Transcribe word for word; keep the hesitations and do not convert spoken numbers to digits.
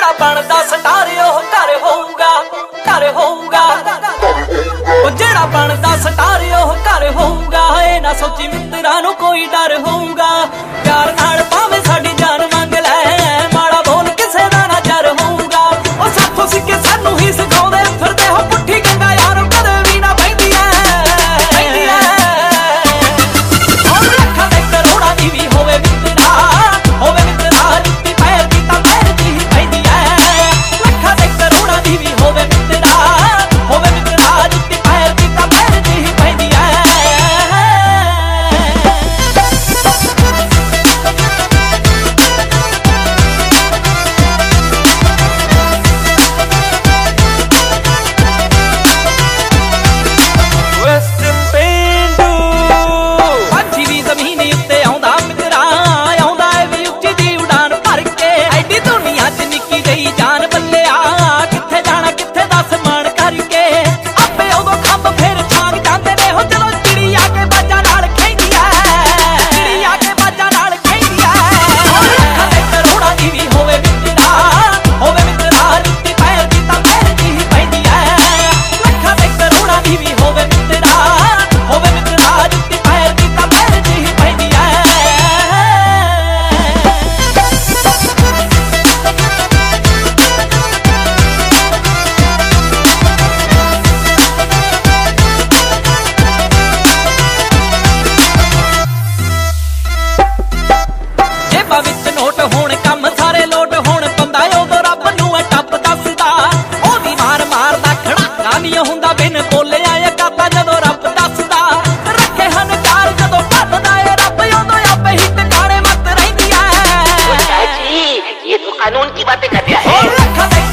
ਜਿਹੜਾ ਬਣਦਾ ਸਟਾਰ ਉਹ ਘਰ ਹੋਊਗਾ, ਘਰ ਹੋਊਗਾ। ਉਹ ਜਿਹੜਾ ਬਣਦਾ ਸਟਾਰ ਉਹ ਘਰ ਹੋਊਗਾ। ਇਹ ਨਾ ਸੋਚੀ ਮਿੱਤਰਾਂ ਨੂੰ ਕੋਈ ਡਰ ਹੋਊਗਾ। ਪਿਆਰ ਨਾਲ ਭਾਵੇਂ ਸਾਡੀ ਜਾਨ ਮੰਗ ਲੈ, ਮਾੜਾ ਬੋਲ ਕਿਸੇ ਦਾ ਨਾ ਜਰ ਹੋਊਗਾ। ਉਹ ਸਾਥੋਂ ਸਿੱਕੇ ਸਾਨੂੰ ਹੀ ਸਿਖਾਉਂਦੇ ਫਿਰਦੇ ਹੋ ਪੁੱਠੀ ਗੰਗਾ ਯਾਰ ਕਦੇ ਵੀ ਨਾ ਬਹਿੰਦੀ ਐ, ਬਹਿੰਦੀ ਐ। ਉਹ ਲੱਖਾਂ ਦੇ ਕਰੋੜਾਂ ਦੀ ਵੀ ਹੋਵੇ ਮਿੱਤਰਾ, ਹੋਵੇ ਮਿੱਤਰਾ ਜੁੱਤੀ ਪੈਰ ਦੀ ਤਾਂ ਪੈਰ ਦੀ ਹੀ ਪੈਂਦੀ ਐ। ਲੱਖਾਂ ਦੇ ਕਰੋੜਾਂ ਦੀ ਵੀ ਹੋਵੇ ਮਿੱਤਰਾ, ਹੋਵੇ ਮਿੱਤਰਾ ਜੁੱਤੀ ਪੈਰ ਦੀ ਤਾਂ ਪੈਰ ਦੀ ਹੀ ਪੈਂਦੀ ਐ। ਵਿੱਚ ਨੋਟ ਹੋਣ ਕੰਮ ਸਾਰੇ ਲੋਟ ਹੋਣ ਬੰਦਾ ਉਦੋਂ ਰੱਬ ਨੂੰ ਟੱਪ ਦੱਸਦਾ। ਉਹਦੀ ਮਾਰ ਮਾਰਦਾ ਖੜਾਕਾ ਨਹੀਂ ਹੁੰਦਾ ਬਿਨ ਬੋਲਿਆ ਇਕਾਤਾ ਜਦੋਂ ਰੱਬ ਦੱਸਦਾ। ਰੱਖੇ ਹਨ ਕਾਰ ਜਦੋਂ ਭੱਜਦਾ ਏ ਰੱਬ ਉਦੋਂ ਆਪੇ ਹੀ ਟਿਕਾਣੇ ਮੱਤ ਰਹਿੰਦੀ ਐ। ये तो कानून की बातें कर रहा है।